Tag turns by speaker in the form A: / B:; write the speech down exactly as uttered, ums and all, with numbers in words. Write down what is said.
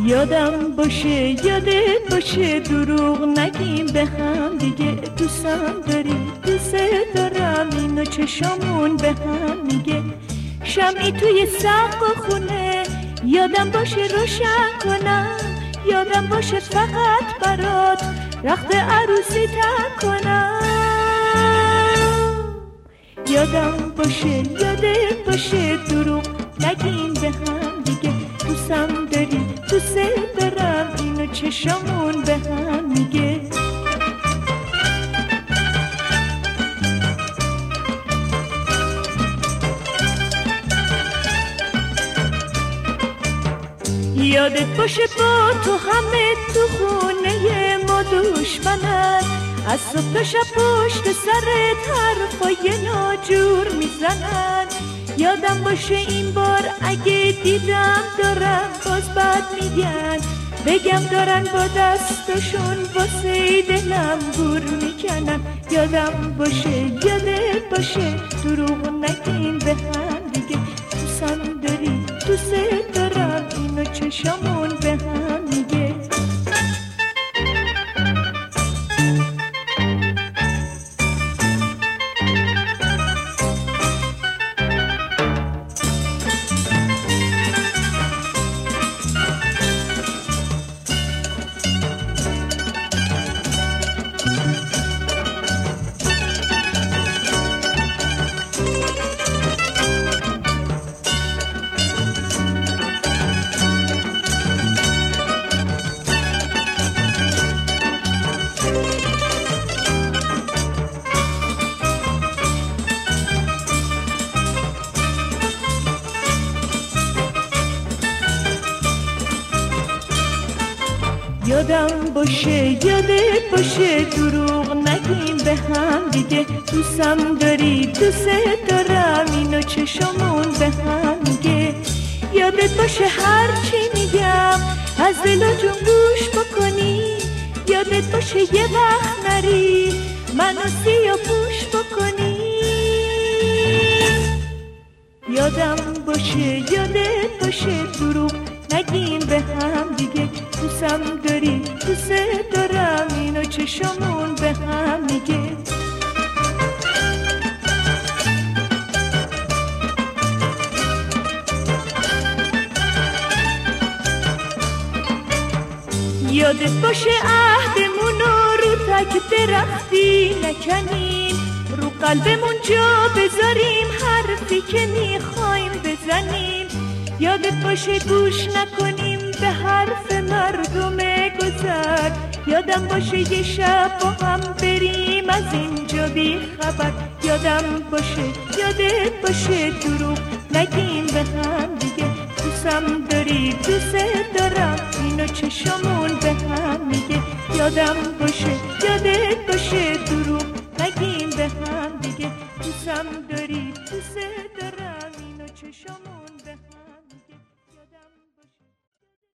A: یادم باشه یادت باشه دروغ نگیم به هم دیگه، دوستم داری دوست دارم اینو چشامون به هم میگه. شمعی توی سقف خونه یادم باشه روشن کنم، یادم باشه فقط برات رخت عروسی تن کنم. یادم باشه یادت باشه دروغ نگیم به هم دیگه، دوستم داری دوست دارم اینو چشامون به هم میگه. یادت باشه با تو همه تو خونه ما دشمنن، از صبح تا شب پشت سرت حرفای ناجور میزنن. یادم باشه این بار اگه دیدم دارن باز بد میگن، بگم دارن با دستشون واسه دلم گور میکنن. یادم باشه یادت باشه دروغ نگیم به هم دیگه، دوستم داری دوست دارم اینو چشامون به هم میگه. یادم باشه یادت باشه دروغ نگیم به هم دیگه، دوستم داری دوست دارم اینو چشامون به هم میگه. یادت باشه هر چی میگم از دل و جون گوش بکنی، یادت باشه یه وقت نری منو سیاه پوش بکنی. یادم باشه یادت باشه دروغ نگیم به هم دیگه، دوستم داری دوست دارم اینو چشامون به هم میگه. یادت باشه عهدمونو رو تک درختی نکنیم، رو قلبمون جا بذاریم حرفی که میخوایم بزنیم. یادت باشه گوش نکنیم به حرف مردم گذر، یادم باشه یه شب با هم بریم از اینجا بی خبر. یادم باشه یادت باشه دروغ نگیم به هم دیگه، دوستم داری دوست دارم اینو چشامون به هم میگه. یادم باشه یادت باشه دروغ نگیم به هم دیگه، دوستم داری دوست دارم.